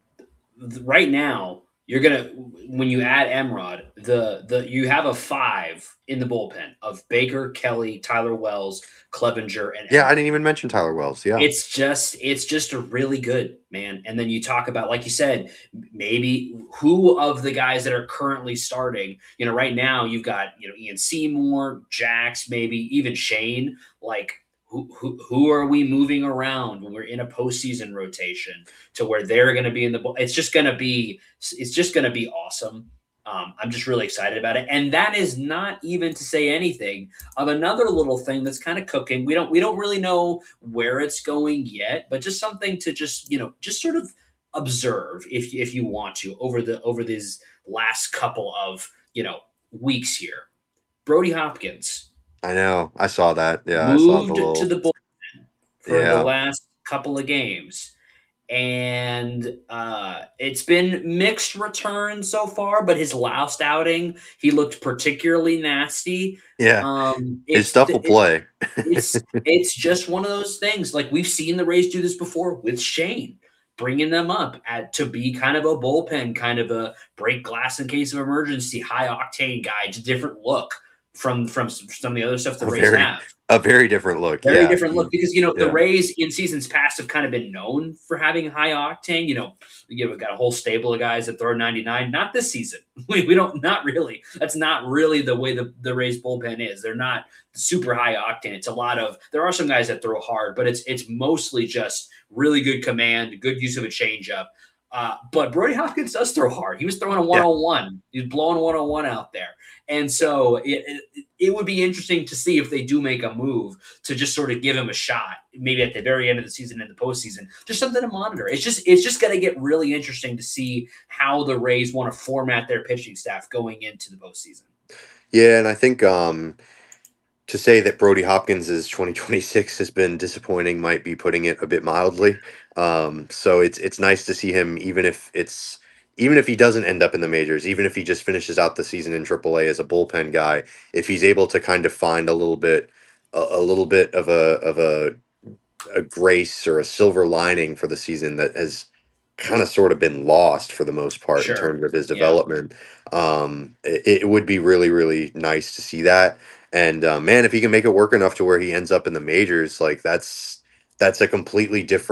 th- right now you're gonna when you add Emrod, the the you have a five in the bullpen of Baker, Kelly, Tyler Wells, Clevinger, and Yeah, I Emrod. didn't even mention Tyler Wells. Yeah, It's just it's just a really good, man. And then you talk about, like you said, maybe who of the guys that are currently starting, you know, right now you've got, you know, Ian Seymour, Jax, maybe even Shane. Like who who who are we moving around when we're in a postseason rotation to where they're going to be in the ball? It's just going to be it's just going to be awesome. Um, I'm just really excited about it, and that is not even to say anything of another little thing that's kind of cooking. We don't we don't really know where it's going yet, but just something to just, you know, just sort of observe if if you want to over the over these last couple of, you know, weeks here. Brody Hopkins I know. I saw that. Yeah, I saw the moved little. to the bullpen for Yeah. the last couple of games. And uh, it's been mixed returns so far, but his last outing, he looked particularly nasty. Yeah, Um, his it's stuff will it- play. it's it's just one of those things. Like we've seen the Rays do this before with Shane, bringing them up at to be kind of a bullpen, kind of a break glass in case of emergency, high octane guy, just different look from from some, some of the other stuff the A Rays very- have. A very different look. Very yeah. different look, because you know the Yeah. Rays in seasons past have kind of been known for having high octane. You know, you know, got a whole stable of guys that throw ninety-nine. Not this season. We, we don't. Not really. That's not really the way the the Rays bullpen is. They're not super high octane. It's a lot of. There are some guys that throw hard, but it's it's mostly just really good command, good use of a changeup. Uh, but Brody Hopkins does throw hard. He was throwing a one-on-one. He was blowing one-on-one out there. And so it, it, it would be interesting to see if they do make a move to just sort of give him a shot, maybe at the very end of the season, in the postseason, just something to monitor. It's just it's just going to get really interesting to see how the Rays want to format their pitching staff going into the postseason. Yeah, and I think um, to say that Brody Hopkins' twenty twenty-six has been disappointing might be putting it a bit mildly. Um, so it's it's nice to see him, even if it's even if he doesn't end up in the majors, even if he just finishes out the season in triple A as a bullpen guy, if he's able to kind of find a little bit a, a little bit of a of a a grace or a silver lining for the season that has kind of sort of been lost for the most part Sure. in terms of his Yeah. development. Um, it, it would be really, really nice to see that. And uh, man, if he can make it work enough to where he ends up in the majors, like that's that's a completely different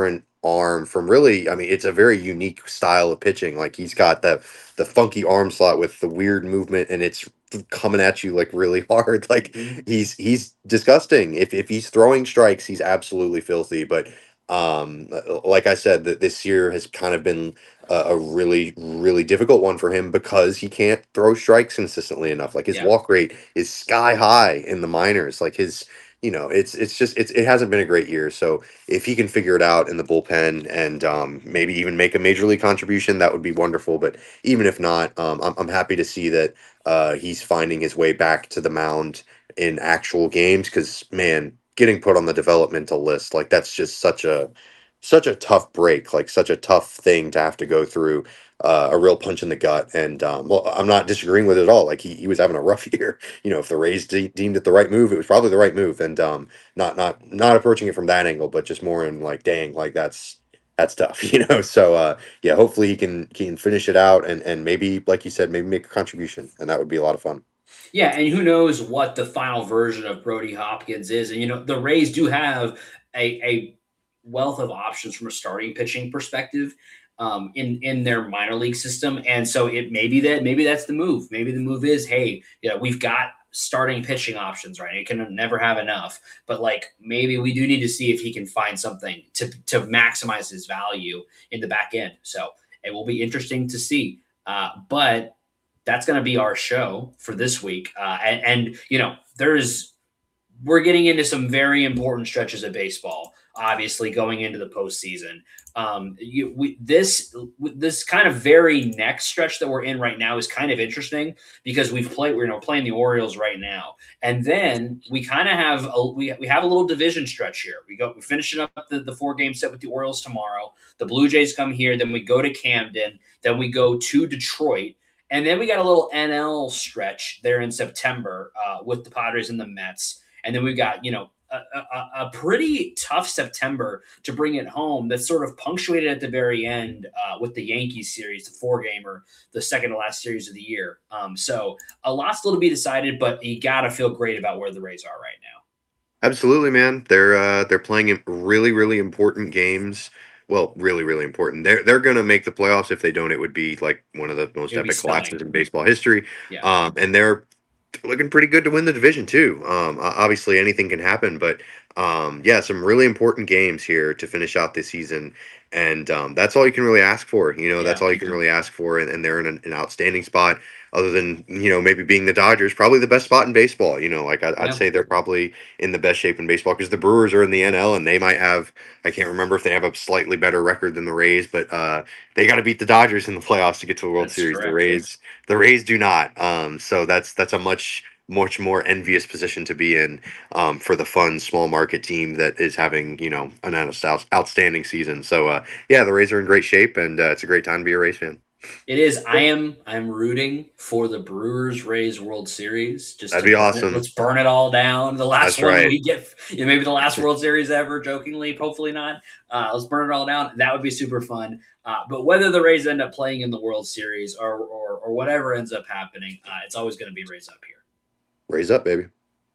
arm from really, I mean, it's a very unique style of pitching. Like he's got that the funky arm slot with the weird movement, and it's coming at you like really hard. Like he's he's disgusting. If if he's throwing strikes, he's absolutely filthy. But um, like I said, that this year has kind of been a, a really really difficult one for him because he can't throw strikes consistently enough. Like his Yeah. walk rate is sky high in the minors. Like his you know, it's it's just it's it hasn't been a great year. So if he can figure it out in the bullpen and um, maybe even make a major league contribution, that would be wonderful. But even if not, um, I'm I'm happy to see that uh, he's finding his way back to the mound in actual games. Because man, getting put on the developmental list, like that's just such a such a tough break, like such a tough thing to have to go through. Uh, a real punch in the gut, and um, well, I'm not disagreeing with it at all. Like he, he was having a rough year. You know, if the Rays de- deemed it the right move, it was probably the right move, and um, not not not approaching it from that angle, but just more in like, dang, like that's that's tough, you know. So uh, yeah, hopefully he can he can finish it out, and and maybe, like you said, maybe make a contribution, and that would be a lot of fun. Yeah, and who knows what the final version of Brody Hopkins is? And you know, the Rays do have a a wealth of options from a starting pitching perspective. Um, in in their minor league system, and so it may be that maybe that's the move. Maybe the move is, hey, you know, we've got starting pitching options, right? It can never have enough, but like maybe we do need to see if he can find something to to maximize his value in the back end. So it will be interesting to see. Uh, but that's going to be our show for this week, uh, and, and you know, there's we're getting into some very important stretches of baseball. Obviously, going into the postseason. Um, you, we, this this kind of very next stretch that we're in right now is kind of interesting because we've played we're you know playing the Orioles right now, and then we kind of have a, we we have a little division stretch here. We go we finishing up the, the four game set with the Orioles tomorrow. The Blue Jays come here, then we go to Camden, then we go to Detroit, and then we got a little N L stretch there in September uh, with the Padres and the Mets, and then we've got you know. A, a, a pretty tough September to bring it home. That's sort of punctuated at the very end uh, with the Yankees series, the four gamer, the second to last series of the year. Um, so a lot still to be decided, but you got to feel great about where the Rays are right now. Absolutely, man. They're uh, they're playing in really really important games. Well, really really important. They're they're gonna make the playoffs. If they don't, it would be like one of the most epic collapses in baseball history. Yeah. Um, and they're looking pretty good to win the division too. Um, obviously anything can happen, but um, yeah, some really important games here to finish out this season. And um, that's all you can really ask for. You know, Yeah. that's all you can really ask for. And, and they're in an, an outstanding spot other than, you know, maybe being the Dodgers, probably the best spot in baseball. You know, like I, Yeah. I'd say they're probably in the best shape in baseball because the Brewers are in the N L and they might have, I can't remember if they have a slightly better record than the Rays, but uh, they got to beat the Dodgers in the playoffs to get to the World That's Series. correct. The Rays, the Rays do not. Um, so that's, that's a much, much more envious position to be in um, for the fun small market team that is having, you know, an out- outstanding season. So uh, yeah, the Rays are in great shape, and uh, it's a great time to be a Rays fan. It is. I am. I'm rooting for the Brewers Rays World Series. Just That'd to be burn it- awesome. Let's burn it all down. The last That's one right. we get, yeah, maybe the last World Series ever. Jokingly, hopefully not. Uh, let's burn it all down. That would be super fun. Uh, but whether the Rays end up playing in the World Series or or, or whatever ends up happening, uh, it's always going to be Rays up here. Raise up, baby.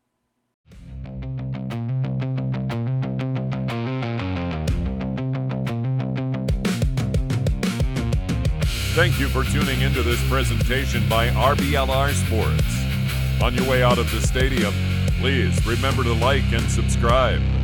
Thank you for tuning into this presentation by R B L R Sports. On your way out of the stadium, please remember to like and subscribe.